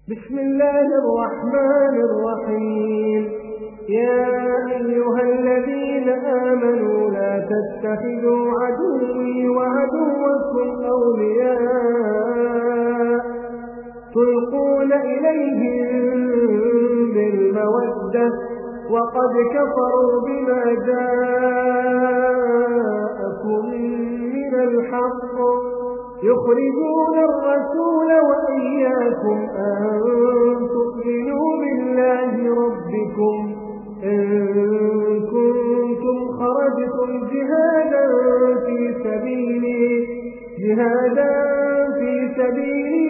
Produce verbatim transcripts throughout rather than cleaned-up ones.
بسم الله الرحمن الرحيم. يا أيها الذين آمنوا لا تتخذوا عدوي وعدوكم أولياء تلقون إليهم بالمودة وقد كفروا بما جاءكم من الحق يخرجون الرسول وإياكم أن تؤمنوا بالله ربكم إن كنتم خرجتم جهادا في سبيلي جهادا في سبيلي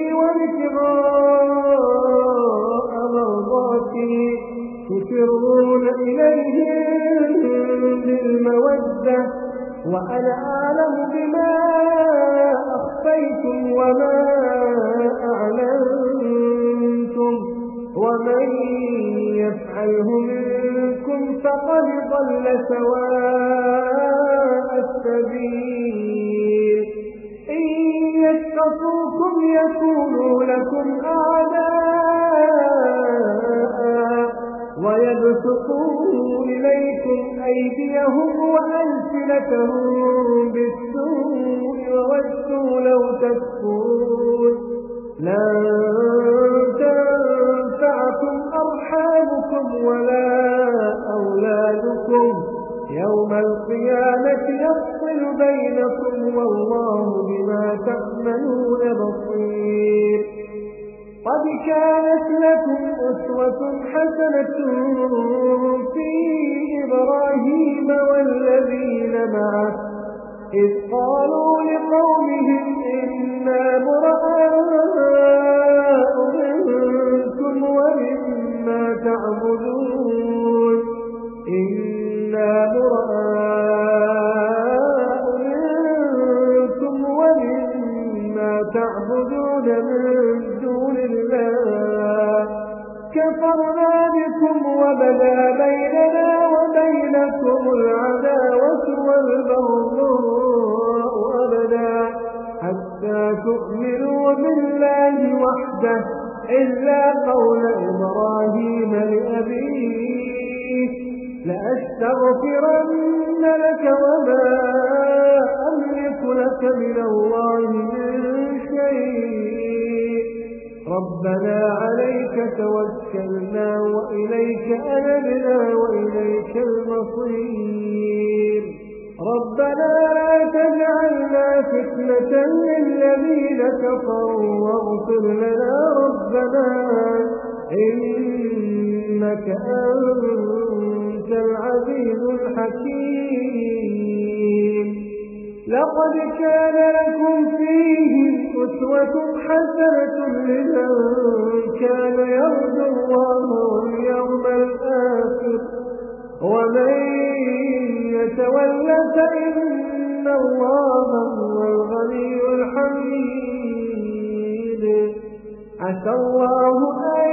وابتغاء مرضاتي تسرون إليهم بالمودة وأنا أعلم بما أخفيتم وما أعلنتم ومن يفعله منكم فقد ضل سواء السبيل. إن يسقطوكم يكونوا لكم أعداء ويبسطوا إليكم أيديهم وألسنتهم بالسوء وودوا لو تكفرون. لن تنفعكم أرحامكم ولا أولادكم يوم القيامة يفصل بينكم والله بما تعملون بصير. قد كانت لكم أسوة حسنة في إبراهيم والذين معه إذ قالوا لقومهم إنا براء منكم ومما تعبدون إنا براء منكم ومما تعبدون من دون الله كفرنا بكم وبدا بيننا وبينكم العداوة والبغضاء أبدا حتى تؤمنوا بالله وحده إلا قول إبراهيم لأبيه لأستغفرن لك وما أملك لك من الله من شيء ربنا عليك توكلنا وإليك أنبنا وإليك المصير. ربنا لا تجعلنا فتنة للذين كفروا واغفر لنا ربنا إنك أنت العزيز الحكيم. لقد كان لكم فيهم أسوة حسنة لمن كان يرجو الله واليوم الآخر ومن يتول فإن الله هو الغني الحميد. عسى الله أن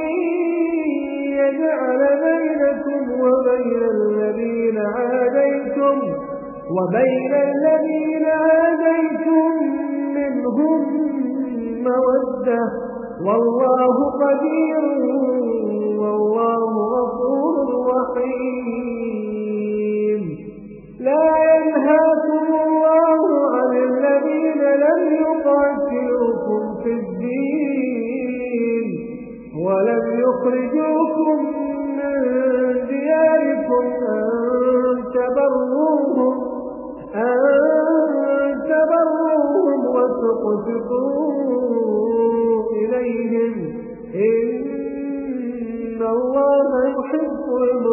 يجعل بينكم وبين الذين عاديتم وبين الذين عاديتم منهم مودة والله قدير والله غفور رحيم. لا ينهاكم الله عن الذين لم يقاتلوكم في الدين ولم يخرجوكم من دياركم أن تبروهم أن تبروهم وتقسطوا إليهم إن الله يحب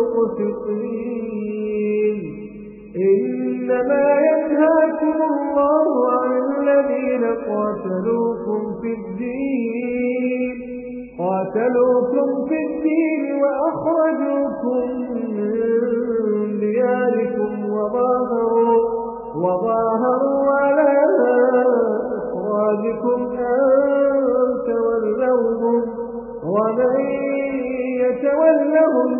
المقسطين. إنما ينهاكم الله عن الذين قاتلوكم في الدين قاتلوكم في الدين وأخرجوكم من دياركم وظاهروا وظاهروا على إخراجكم أن تولوهم ومن يتولهم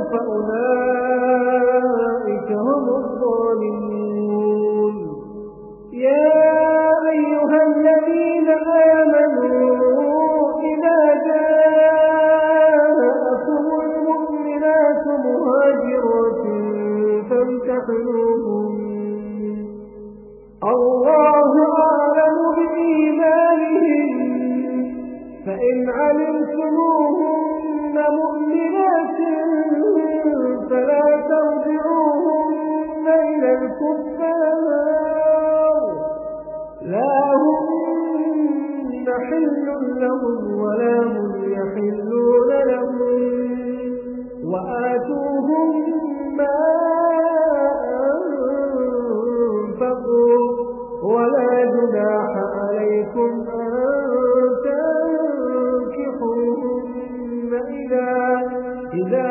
فأولئك هم الظالمون. يا أيها الذين آمنوا إذا جاءوا فإن علمتموهن مؤمنات فلا ترجعوهن إلى الكفار لا هن حل لهم ولا هم يحلون لهم وآتوهم ما أنفقوا ولا جناح عليكم أن تنكحوهن إذا, إذا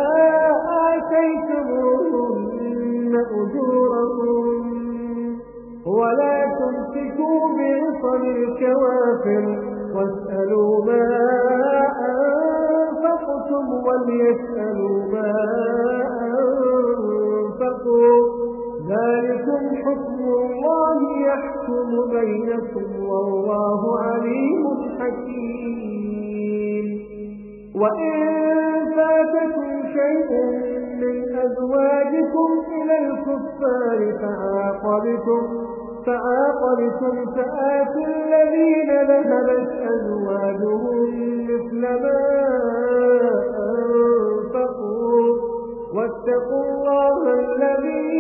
آتيتموهن أجورهم ولا تمسكوا بعصم الكوافر واسألوا ما أنفقتم وليسألوا ما أنفقوا ذلكم حكم الله يحكم بينكم والله عليم حكيم وإن فاتكم شيء من أزواجكم إلى الكفار فعاقبتم فعاقبتم فآتوا الذين ذهبت أزواجهم مثل ما أنفقوا واتقوا الله الذي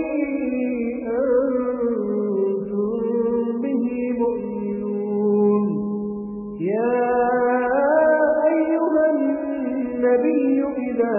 أنتم به مؤمنون يا أيها النبي إذا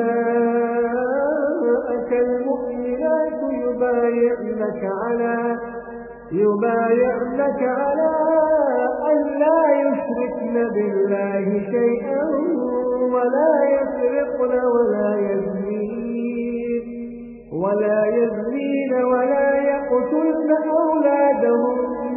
جاءك المؤمنات يبايعنك على يبايعنك على أن لا يشركن بالله شيئا ولا يسرقن ولا يزنين ولا يزنين ولا يقتلن أولادهم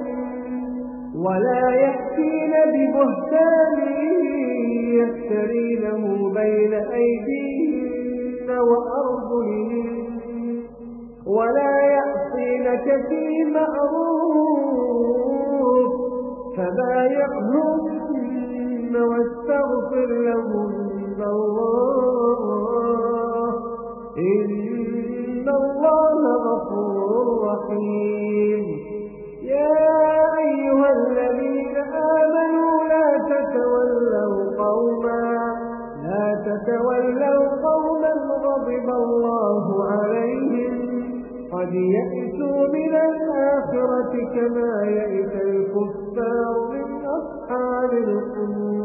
ولا يأتين ببهتان يفترينه بين أيديهن وأرجلهن ولا يعصينك في معروف فبايعهن واستغفر لهن الله إن الله غفور رحيم يا أيها الذين آمنوا لا تتولوا قوما لا تتولوا قوما غضب الله عليهم قد يئسوا من الآخرة كما يئس الكفار من أصحاب القبور